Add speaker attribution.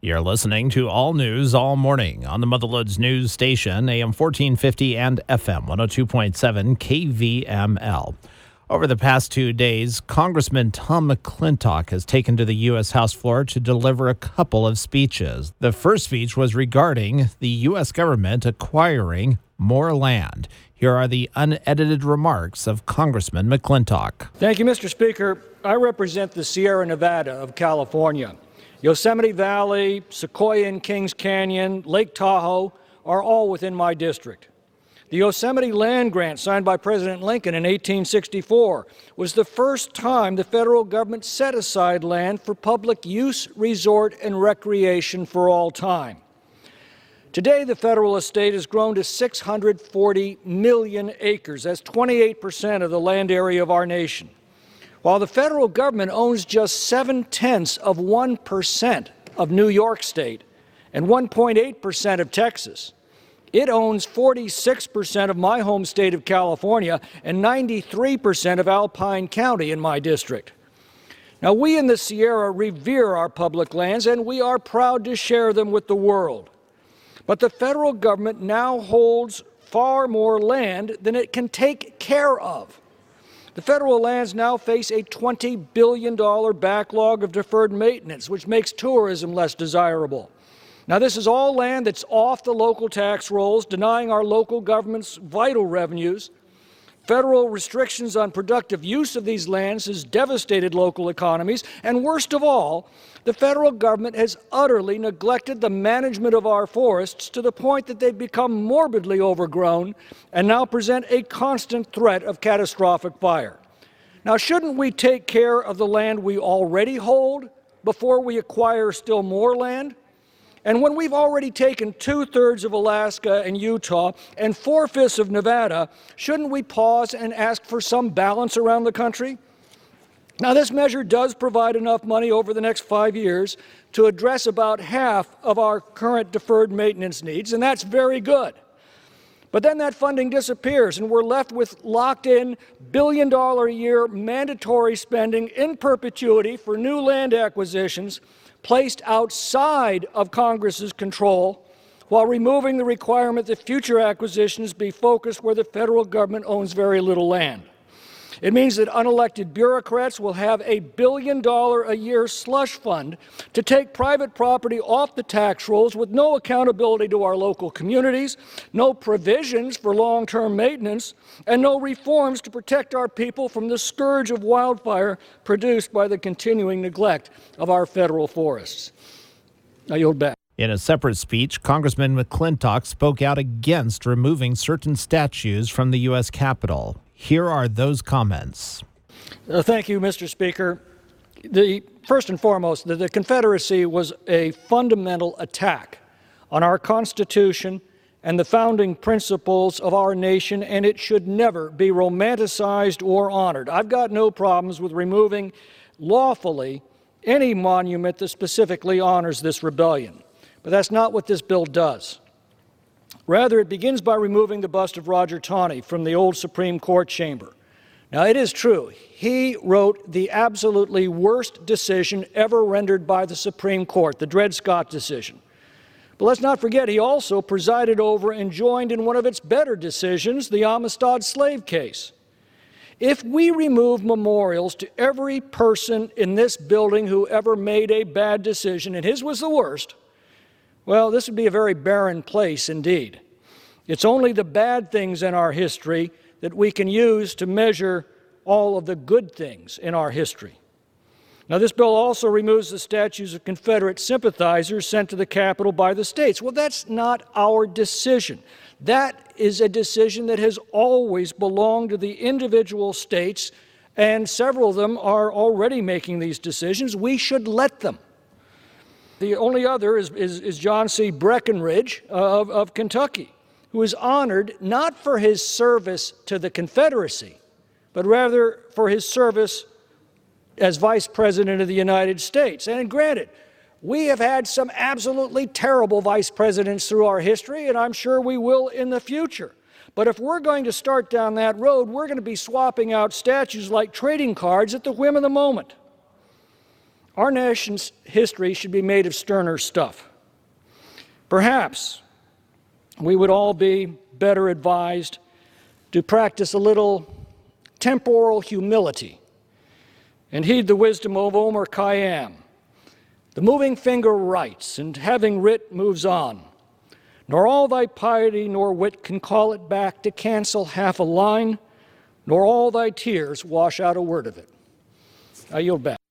Speaker 1: You're listening to All News All Morning on the Motherloads News Station, AM 1450 and FM 102.7 KVML. Over the past 2 days, Congressman Tom McClintock has taken to the U.S. House floor to deliver a couple of speeches. The first speech was regarding the U.S. government acquiring more land. Here are the unedited remarks of Congressman McClintock.
Speaker 2: Thank you, Mr. Speaker. I represent the Sierra Nevada of California. Yosemite Valley, Sequoia and Kings Canyon, Lake Tahoe are all within my district. The Yosemite land grant signed by President Lincoln in 1864 was the first time the federal government set aside land for public use, resort, and recreation for all time. Today, the federal estate has grown to 640 million acres. That's 28% of the land area of our nation. While the federal government owns just 0.7% of New York State and 1.8% of Texas, it owns 46% of my home state of California and 93% of Alpine County in my district. Now, we in the Sierra revere our public lands, and we are proud to share them with the world. But the federal government now holds far more land than it can take care of. The federal lands now face a $20 billion backlog of deferred maintenance, which makes tourism less desirable. Now, this is all land that's off the local tax rolls, denying our local governments vital revenues. Federal restrictions on productive use of these lands has devastated local economies. And worst of all, the federal government has utterly neglected the management of our forests to the point that they've become morbidly overgrown and now present a constant threat of catastrophic fire. Now, shouldn't we take care of the land we already hold before we acquire still more land? And when we've already taken 2/3 of Alaska and Utah and 4/5 of Nevada, shouldn't we pause and ask for some balance around the country? Now, this measure does provide enough money over the next 5 years to address about half of our current deferred maintenance needs, and that's very good. But then that funding disappears, and we're left with locked-in billion-dollar-a-year mandatory spending in perpetuity for new land acquisitions placed outside of Congress's control, while removing the requirement that future acquisitions be focused where the federal government owns very little land. It means that unelected bureaucrats will have a billion-dollar-a-year slush fund to take private property off the tax rolls with no accountability to our local communities, no provisions for long-term maintenance, and no reforms to protect our people from the scourge of wildfire produced by the continuing neglect of our federal forests. I yield back.
Speaker 1: In a separate speech, Congressman McClintock spoke out against removing certain statues from the U.S. Capitol. Here are those comments.
Speaker 2: Thank you, Mr. Speaker. First and foremost, the Confederacy was a fundamental attack on our Constitution and the founding principles of our nation, and it should never be romanticized or honored. I've got no problems with removing lawfully any monument that specifically honors this rebellion. But that's not what this bill does. Rather, it begins by removing the bust of Roger Taney from the old Supreme Court chamber. Now, it is true, he wrote the absolutely worst decision ever rendered by the Supreme Court, the Dred Scott decision. But let's not forget, he also presided over and joined in one of its better decisions, the Amistad slave case. If we remove memorials to every person in this building who ever made a bad decision, and his was the worst, well, this would be a very barren place indeed. It's only the bad things in our history that we can use to measure all of the good things in our history. Now, this bill also removes the statues of Confederate sympathizers sent to the Capitol by the states. Well, that's not our decision. That is a decision that has always belonged to the individual states, and several of them are already making these decisions. We should let them. The only other is John C. Breckinridge of Kentucky, who is honored not for his service to the Confederacy, but rather for his service as Vice President of the United States. And granted, we have had some absolutely terrible vice presidents through our history, and I'm sure we will in the future. But if we're going to start down that road, we're going to be swapping out statues like trading cards at the whim of the moment. Our nation's history should be made of sterner stuff. Perhaps we would all be better advised to practice a little temporal humility and heed the wisdom of Omer Khayyam. The moving finger writes, and having writ moves on. Nor all thy piety nor wit can call it back to cancel half a line, nor all thy tears wash out a word of it. I yield back.